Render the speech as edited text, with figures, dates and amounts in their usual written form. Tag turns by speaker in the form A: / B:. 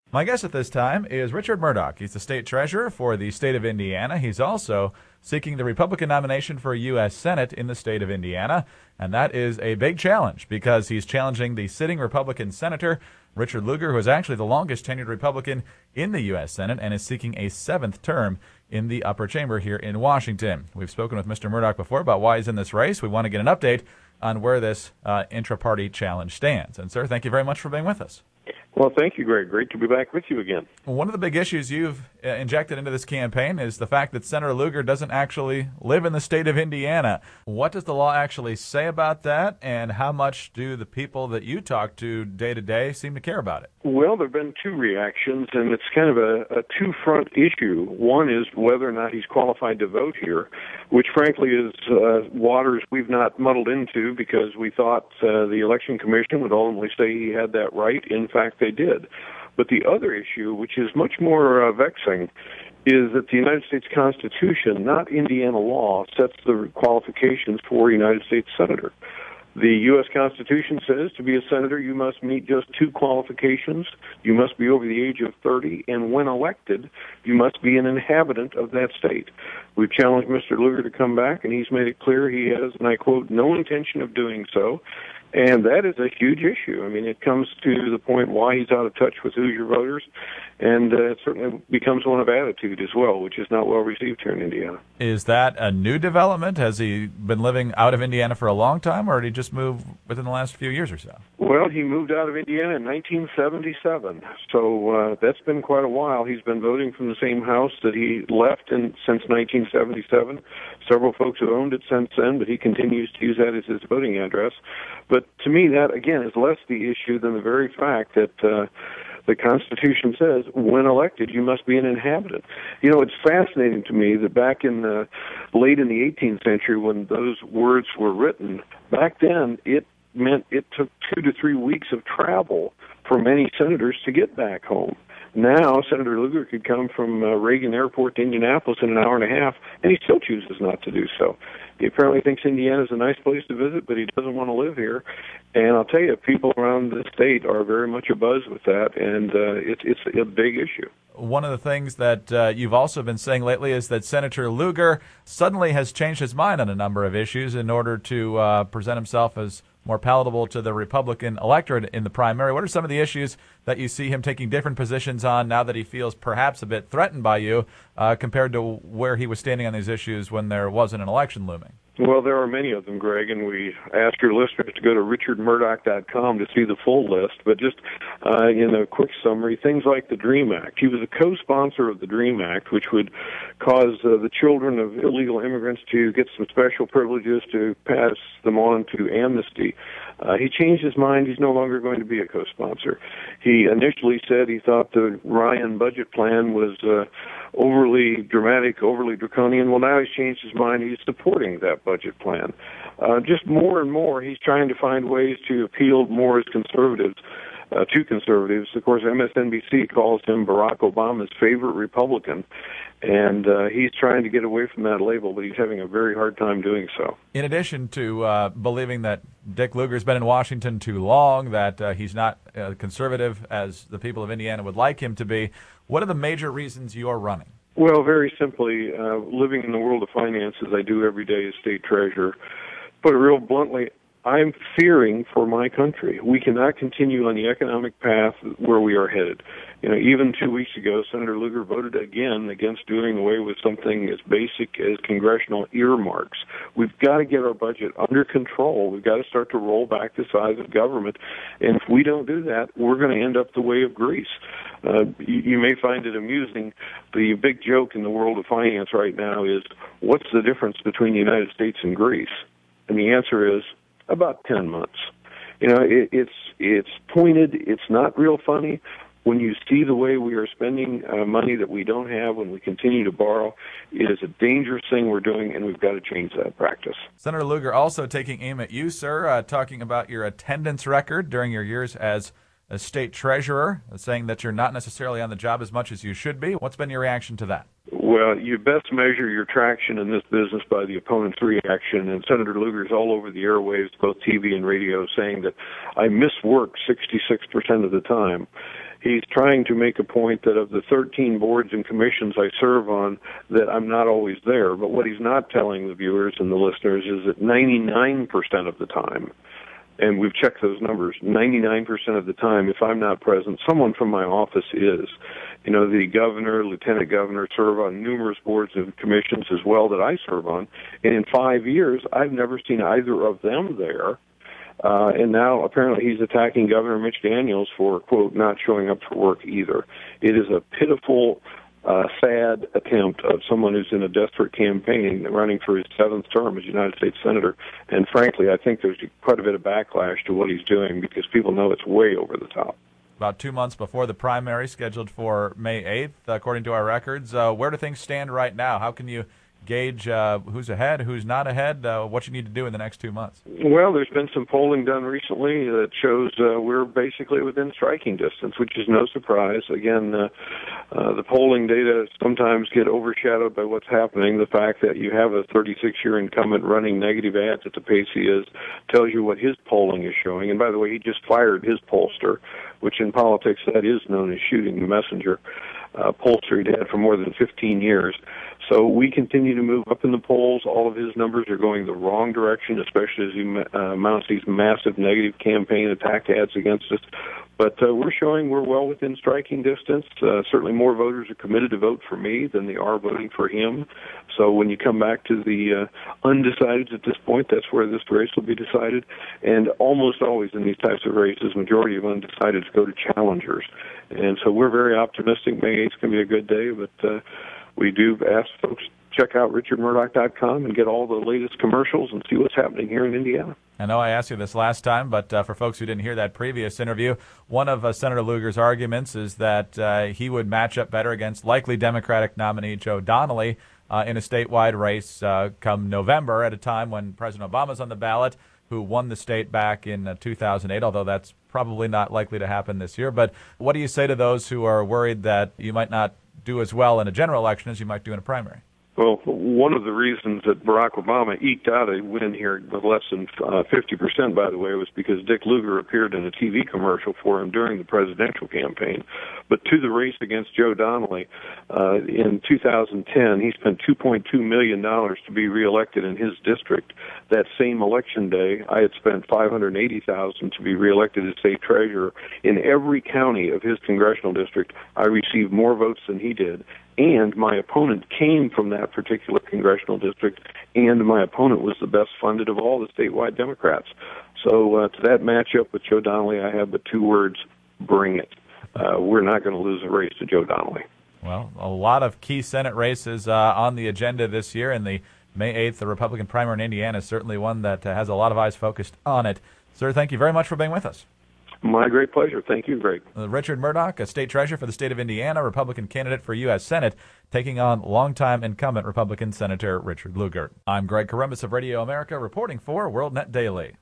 A: My guest at this time is Richard Mourdock. He's the state treasurer for the state of Indiana. He's also seeking the Republican nomination for a U.S. Senate in the state of Indiana, and that is a big challenge because he's challenging the sitting Republican senator, Richard Lugar, who is actually the longest tenured Republican in the U.S. Senate and is seeking a seventh term in the upper chamber here in Washington. We've spoken with Mr. Mourdock before about why he's in this race. We want to get an update on where this intra-party challenge stands. And, sir, thank you very much for being with us.
B: Well, thank you, Greg. Great to be back with you again.
A: One of the big issues you've injected into this campaign is the fact that Senator Lugar doesn't actually live in the state of Indiana. What does the law actually say about that, and how much do the people that you talk to day to day seem to care about it?
B: Well, there have been two reactions, and it's kind of a two-front issue. One is whether or not he's qualified to vote here, which frankly is waters we've not muddled into because we thought the Election Commission would ultimately say he had that right. In fact, they did. But the other issue, which is much more vexing, is that the United States Constitution, not Indiana law, sets the qualifications for a United States senator. The U.S. Constitution says to be a senator, you must meet just two qualifications. You must be over the age of 30, and when elected, you must be an inhabitant of that state. We've challenged Mr. Lugar to come back, and he's made it clear he has, and I quote, no intention of doing so. And that is a huge issue. I mean, it comes to the point why he's out of touch with Hoosier voters, and it certainly becomes one of attitude as well, which is not well received here in Indiana.
A: Is that a new development? Has he been living out of Indiana for a long time, or did he just move within the last few years or so?
B: Well, he moved out of Indiana in 1977, so that's been quite a while. He's been voting from the same house that he left since 1977. Several folks have owned it since then, but he continues to use that as his voting address. But to me, that, again, is less the issue than the very fact that the Constitution says, when elected, you must be an inhabitant. You know, it's fascinating to me that back in late in the 18th century, when those words were written, back then it meant it took 2 to 3 weeks of travel for many senators to get back home. Now, Senator Lugar could come from Reagan Airport to Indianapolis in an hour and a half, and he still chooses not to do so. He apparently thinks Indiana is a nice place to visit, but he doesn't want to live here. And I'll tell you, people around the state are very much abuzz with that, and it's a big issue.
A: One of the things that you've also been saying lately is that Senator Lugar suddenly has changed his mind on a number of issues in order to present himself as more palatable to the Republican electorate in the primary. What are some of the issues that you see him taking different positions on now that he feels perhaps a bit threatened by you compared to where he was standing on these issues when there wasn't an election looming?
B: Well, there are many of them, Greg, and we ask your listeners to go to richardmourdock.com to see the full list. But just in a quick summary, things like the DREAM Act. He was a co-sponsor of the DREAM Act, which would cause the children of illegal immigrants to get some special privileges to pass them on to amnesty. He changed his mind. He's no longer going to be a co-sponsor. He initially said he thought the Ryan budget plan was overly dramatic, overly draconian. Well, now he's changed his mind. He's supporting that budget plan. Just more and more, he's trying to find ways to appeal more as conservatives, to conservatives. Of course, MSNBC calls him Barack Obama's favorite Republican, and he's trying to get away from that label, but he's having a very hard time doing so.
A: In addition to believing that Dick Lugar's been in Washington too long, that he's not conservative as the people of Indiana would like him to be, what are the major reasons you're running?
B: Well, very simply, living in the world of finance as I do every day as state treasurer, put it real bluntly, I'm fearing for my country. We cannot continue on the economic path where we are headed. You know, even 2 weeks ago, Senator Lugar voted again against doing away with something as basic as congressional earmarks. We've got to get our budget under control. We've got to start to roll back the size of government. And if we don't do that, we're going to end up the way of Greece. You may find it amusing. The big joke in the world of finance right now is, what's the difference between the United States and Greece? And the answer is about 10 months. You know, it's pointed. It's not real funny. When you see the way we are spending money that we don't have, when we continue to borrow, it is a dangerous thing we're doing, and we've got to change that practice.
A: Senator Lugar also taking aim at you, sir, talking about your attendance record during your years as a state treasurer, saying that you're not necessarily on the job as much as you should be. What's been your reaction to that?
B: Well, you best measure your traction in this business by the opponent's reaction, and Senator Lugar's all over the airwaves, both TV and radio, saying that I miss work 66% of the time. he's trying to make a point that of the 13 boards and commissions I serve on, that I'm not always there. But what he's not telling the viewers and the listeners is that 99% of the time, and we've checked those numbers, 99% of the time, if I'm not present, someone from my office is. You know, the governor, lieutenant governor serve on numerous boards and commissions as well that I serve on. And in 5 years, I've never seen either of them there. And now apparently he's attacking Governor Mitch Daniels for, quote, not showing up for work either. It is a pitiful, sad attempt of someone who's in a desperate campaign running for his 7th term as United States Senator. And frankly, I think there's quite a bit of backlash to what he's doing because people know it's way over the top.
A: About 2 months before the primary scheduled for May 8th, according to our records. Where do things stand right now? How can you gauge who's ahead, who's not ahead, what you need to do in the next 2 months?
B: Well, there's been some polling done recently that shows we're basically within striking distance, which is no surprise. Again, the polling data sometimes get overshadowed by what's happening. The fact that you have a 36-year incumbent running negative ads at the pace he is tells you what his polling is showing. And by the way, he just fired his pollster, which in politics that is known as shooting the messenger. Pollster he'd had for more than 15 years. So we continue to move up in the polls. All of his numbers are going the wrong direction, especially as he mounts these massive negative campaign attack ads against us. But we're showing we're well within striking distance. Certainly more voters are committed to vote for me than they are voting for him. So when you come back to the undecideds at this point, that's where this race will be decided. And almost always in these types of races, majority of undecideds go to challengers. And so we're very optimistic. May 8th is going to be a good day, but we do ask folks to check out richardmurdoch.com and get all the latest commercials and see what's happening here in Indiana.
A: I know I asked you this last time, but for folks who didn't hear that previous interview, one of Senator Lugar's arguments is that he would match up better against likely Democratic nominee Joe Donnelly in a statewide race come November, at a time when President Obama's on the ballot, who won the state back in 2008, although that's probably not likely to happen this year. But what do you say to those who are worried that you might not do as well in a general election as you might do in a primary?
B: Well, one of the reasons that Barack Obama eked out a win here with less than 50%, by the way, was because Dick Lugar appeared in a TV commercial for him during the presidential campaign. But to the race against Joe Donnelly, in 2010, he spent $2.2 million to be reelected in his district. That same election day, I had spent $580,000 to be reelected as state treasurer. In every county of his congressional district, I received more votes than he did. And my opponent came from that particular congressional district, and my opponent was the best funded of all the statewide Democrats. So to that matchup with Joe Donnelly, I have but 2 words: bring it. We're not going to lose a race to Joe Donnelly.
A: Well, a lot of key Senate races on the agenda this year, and the May 8th, the Republican primary in Indiana, is certainly one that has a lot of eyes focused on it. Sir, thank you very much for being with us.
B: My great pleasure. Thank you, Greg.
A: Richard Murdoch, a state treasurer for the state of Indiana, Republican candidate for U.S. Senate, taking on longtime incumbent Republican Senator Richard Lugar. I'm Greg Corombos of Radio America, reporting for WorldNet Daily.